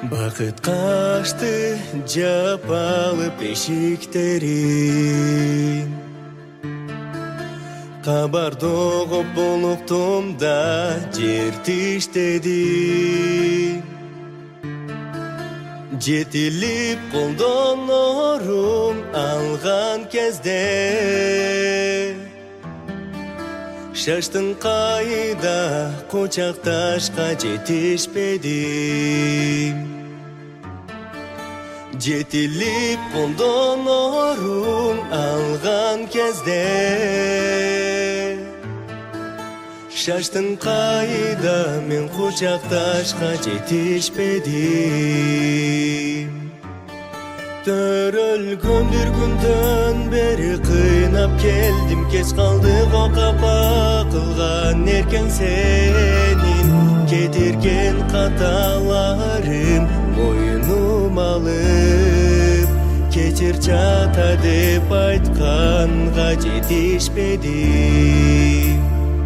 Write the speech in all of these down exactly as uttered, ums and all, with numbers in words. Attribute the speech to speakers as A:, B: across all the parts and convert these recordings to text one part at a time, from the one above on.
A: Бақыт қашты жапалы бешіктерін, қабарды оғып болуқтым да жер тиштедім. Жетіліп қолдан орын алған кезде, шаштың қайда құшақташқа жетішпедім. Жетіліп қолдан орын алған кезде, шаштың қайда мен құшақташқа жетішпедім. Төрөлгөн бір күндөн бері қыйнап келдім, кез қалды қоқапа қылған еркен сенин. Кетерген қаталарым мойнум алып, кетер жата деп айтқанға жетішпедім.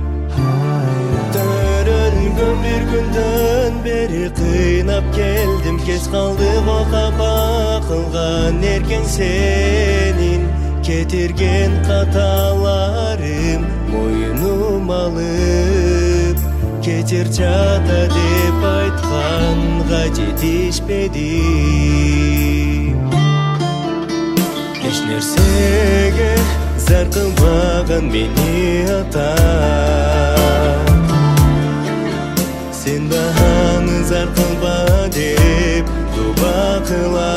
A: Төрөлгөн бір күндөн бері қыйнап келдім, кез қалды қоқапа қылған еркен сенин. Кетерген қаталарым мойнум алып, кетер жата деп айтқанға жетішпедім. Еш нәрсеге зар қылмаған мені ата, сен бағаны зар қылба деп дуба қыла.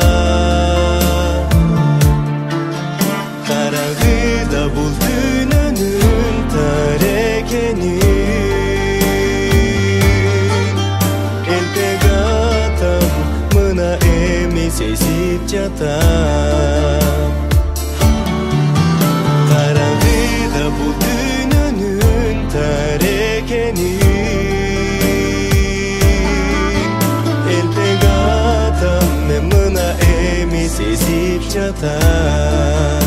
A: Қарағыда бұл дүниенің тар екенін, елпек атам мына эми сезіп жатам. Қарағыда бұл дүниенің тар екенін, елпек атам мына эми сезіп жатам.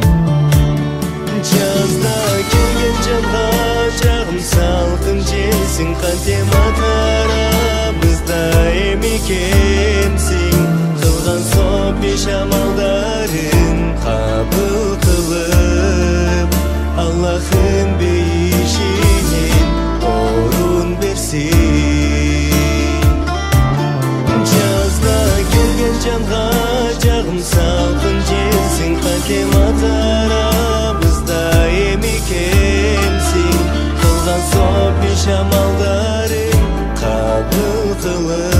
A: Жазда келген жанға жағым салқын желсің, қантем атарамызда емекенсің. Қылған сопеш амалдарын қабыл қылып, Аллахым бейшінен орын берсін. Жазда келген жанға жағым салқын желсің, қантем атарамызда емекенсің. Қылған сопеш амалдарын қабыл қылып,